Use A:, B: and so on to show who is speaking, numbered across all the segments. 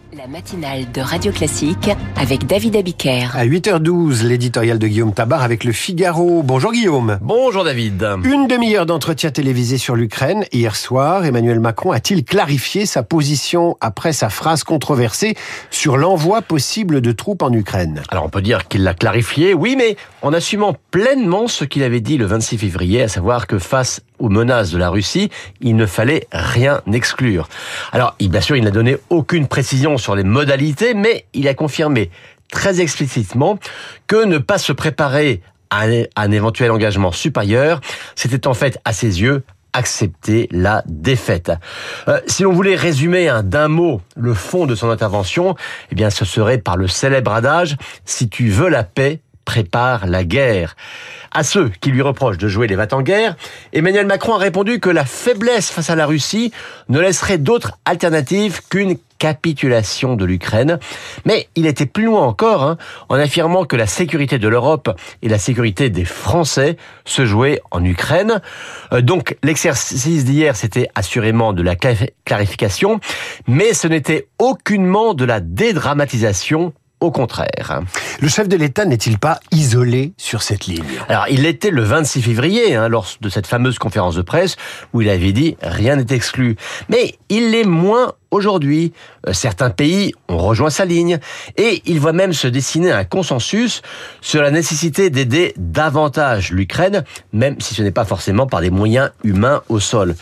A: La matinale de Radio Classique avec David Abiker.
B: À 8h12, l'éditorial de Guillaume Tabar avec Le Figaro. Bonjour Guillaume.
C: Bonjour David.
B: Une demi-heure d'entretien télévisé sur l'Ukraine. Hier soir, Emmanuel Macron a-t-il clarifié sa position après sa phrase controversée sur l'envoi possible de troupes en Ukraine?
C: Alors on peut dire qu'il l'a clarifié, oui, mais en assumant pleinement ce qu'il avait dit le 26 février, à savoir que face aux menaces de la Russie, il ne fallait rien exclure. Alors, bien sûr, il n'a donné aucune précision sur les modalités, mais il a confirmé très explicitement que ne pas se préparer à un éventuel engagement supérieur, c'était en fait, à ses yeux, accepter la défaite. Si l'on voulait résumer d'un mot le fond de son intervention, eh bien, ce serait par le célèbre adage « Si tu veux la paix, prépare la guerre ». À ceux qui lui reprochent de jouer les va-t-en-guerre, Emmanuel Macron a répondu que la faiblesse face à la Russie ne laisserait d'autre alternative qu'une capitulation de l'Ukraine. Mais il était plus loin encore, en affirmant que la sécurité de l'Europe et la sécurité des Français se jouaient en Ukraine. Donc l'exercice d'hier, c'était assurément de la clarification, mais ce n'était aucunement de la dédramatisation. Au contraire.
B: Le chef de l'État n'est-il pas isolé sur cette ligne?
C: Alors, il l'était le 26 février, lors de cette fameuse conférence de presse, où il avait dit « rien n'est exclu ». Mais il l'est moins aujourd'hui. Certains pays ont rejoint sa ligne et il voit même se dessiner un consensus sur la nécessité d'aider davantage l'Ukraine, même si ce n'est pas forcément par des moyens humains au sol.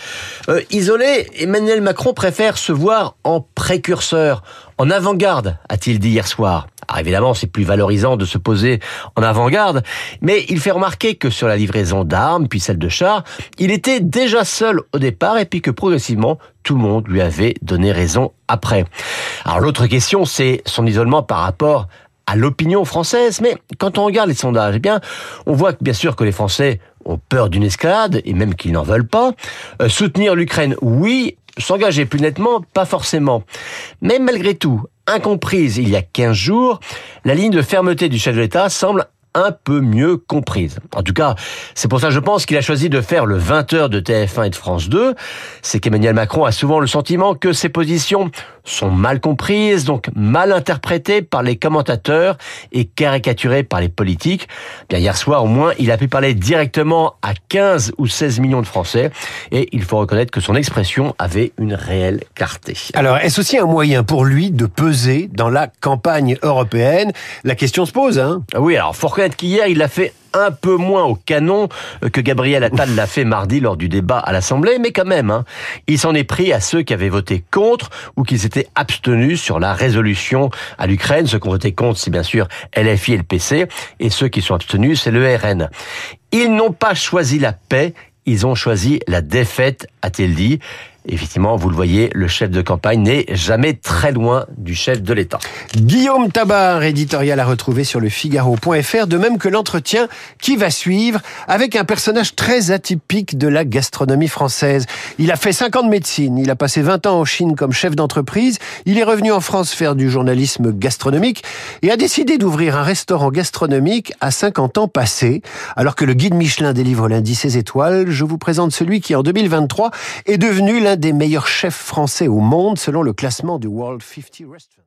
C: Isolé, Emmanuel Macron préfère se voir en précurseur, en avant-garde, a-t-il dit hier soir. Alors évidemment, c'est plus valorisant de se poser en avant-garde, mais il fait remarquer que sur la livraison d'armes, puis celle de chars, il était déjà seul au départ et puis que progressivement, tout le monde lui avait donné raison après. Alors l'autre question, c'est son isolement par rapport à l'opinion française, mais quand on regarde les sondages, eh bien, on voit bien sûr que les Français ont peur d'une escalade, et même qu'ils n'en veulent pas. Soutenir l'Ukraine, oui. S'engager plus nettement, pas forcément. Mais malgré tout, incomprise il y a 15 jours, la ligne de fermeté du chef de l'État semble un peu mieux comprise. En tout cas, c'est pour ça, je pense, qu'il a choisi de faire le 20h de TF1 et de France 2. C'est qu'Emmanuel Macron a souvent le sentiment que ses positions sont mal comprises, donc mal interprétées par les commentateurs et caricaturées par les politiques. Bien, hier soir, au moins, il a pu parler directement à 15 ou 16 millions de Français et il faut reconnaître que son expression avait une réelle clarté.
B: Alors, est-ce aussi un moyen pour lui de peser dans la campagne européenne? La question se pose,
C: Oui, alors, faut reconnaître qu'hier, il l'a fait un peu moins au canon que Gabriel Attal l'a fait mardi lors du débat à l'Assemblée, mais quand même, il s'en est pris à ceux qui avaient voté contre ou qui s'étaient abstenus sur la résolution à l'Ukraine. Ceux qui ont voté contre, c'est bien sûr LFI et le PC, et ceux qui sont abstenus, c'est le RN. Ils n'ont pas choisi la paix, ils ont choisi la défaite, a-t-il dit. Effectivement, vous le voyez, le chef de campagne n'est jamais très loin du chef de l'État.
B: Guillaume Tabar, éditorial à retrouver sur lefigaro.fr, de même que l'entretien qui va suivre avec un personnage très atypique de la gastronomie française. Il a fait 5 ans de médecine, il a passé 20 ans en Chine comme chef d'entreprise, il est revenu en France faire du journalisme gastronomique et a décidé d'ouvrir un restaurant gastronomique à 50 ans passés. Alors que le guide Michelin délivre lundi ses étoiles, je vous présente celui qui en 2023 est devenu l'un des meilleurs chefs français au monde selon le classement du World 50 Restaurants.